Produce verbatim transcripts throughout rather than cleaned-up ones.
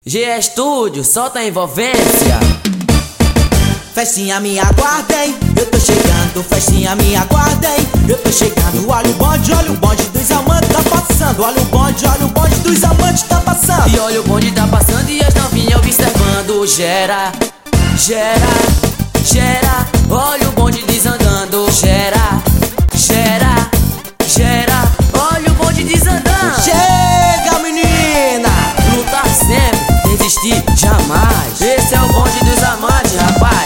G Studio, solta a envolvência. Festinha me aguardem, eu tô chegando. Festinha me aguardem, eu tô chegando. Olha o bonde, olha o bonde dos amantes tá passando. Olha o bonde, olha o bonde dos amantes tá passando. E olha o bonde tá passando e as novinhas observando. Gera, gera, gera. Olha o bonde desandando. Gera, gera, gera. Olha o bonde desandando. Chega, menina! Lutar sempre, desistir jamais. Esse é o bonde dos amantes, rapaz.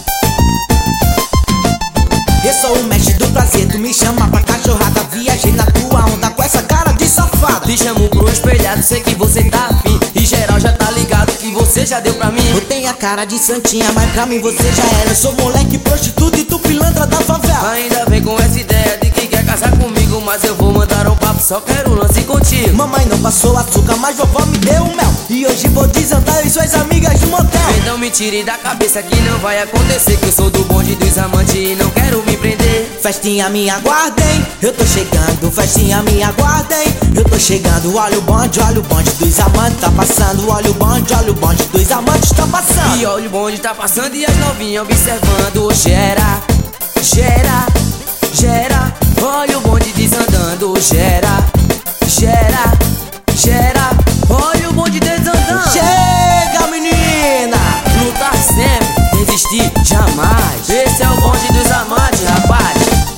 Eu sou o mestre do prazer, tu me chama pra cachorrada. Viajei na tua onda com essa cara de safada. Te chamo pro espelhado, sei que você tá afim. E geral já tá ligado que você já deu pra mim. Eu tenho a cara de santinha, mas pra mim você já era. Eu sou moleque prostituto e tu pilantra da favela. Ainda vem com essa ideia de que quer casar comigo, mas eu vou mandar um papo, só quero lance contigo. Mamãe não passou açúcar, mas vovó me deu mel. E hoje vou desandar e suas amigas de motel. Então me tire da cabeça que não vai acontecer, que eu sou do bonde dos amantes e não quero me prender. Festinha me aguardem, eu tô chegando. Festinha me aguardem, eu tô chegando. Olha o bonde, olha o bonde dos amantes tá passando. Olha o bonde, olha o bonde dos amantes tá passando. E olha o bonde tá passando e as novinhas observando. Gera, gera, gera. Olha o bonde desandando. Gera, gera, gera. Olha o bonde desandando. Chega, menina! Lutar sempre, desistir jamais. Esse é o bonde dos amantes, rapaz.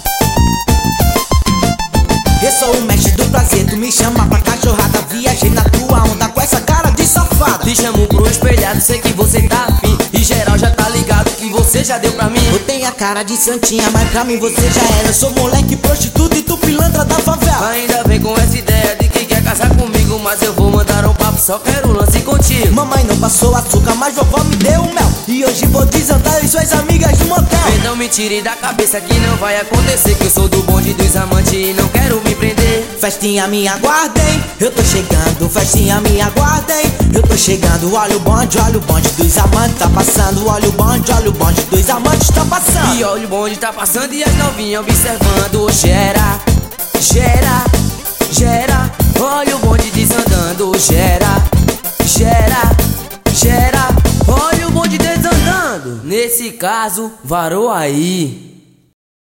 Eu sou o mestre do prazer, tu me chama pra cachorrada. Viajei na tua onda com essa cara de safada. Te chamo pro espelhado, sei que você tá afim. E geral já tá ligado que você já deu pra mim. Eu tenho a cara de santinha, mas pra mim você já era. Eu sou moleque prostituto e tu pilantra da favela. Ainda vem com essa ideia de que quer casar comigo, mas eu vou mandar um papo, só quero lance contigo. Mamãe não passou açúcar, mas vovó me deu mel. E hoje vou desandar e suas amigas de motel. Então me tire da cabeça que não vai acontecer, que eu sou do bonde dos amantes e não quero me prender. Festinha me aguardem, eu tô chegando. Festinha me aguardem, eu tô chegando. Olha o bonde, olha o bonde dos amantes tá passando. Olha o bonde, olha o bonde dos amantes tá passando. E olha o bonde tá passando e as novinhas observando. Gera, gera, gera. Olha o bonde desandando. Gera, gera, gera. Olha o bonde desandando. Nesse caso, varou aí.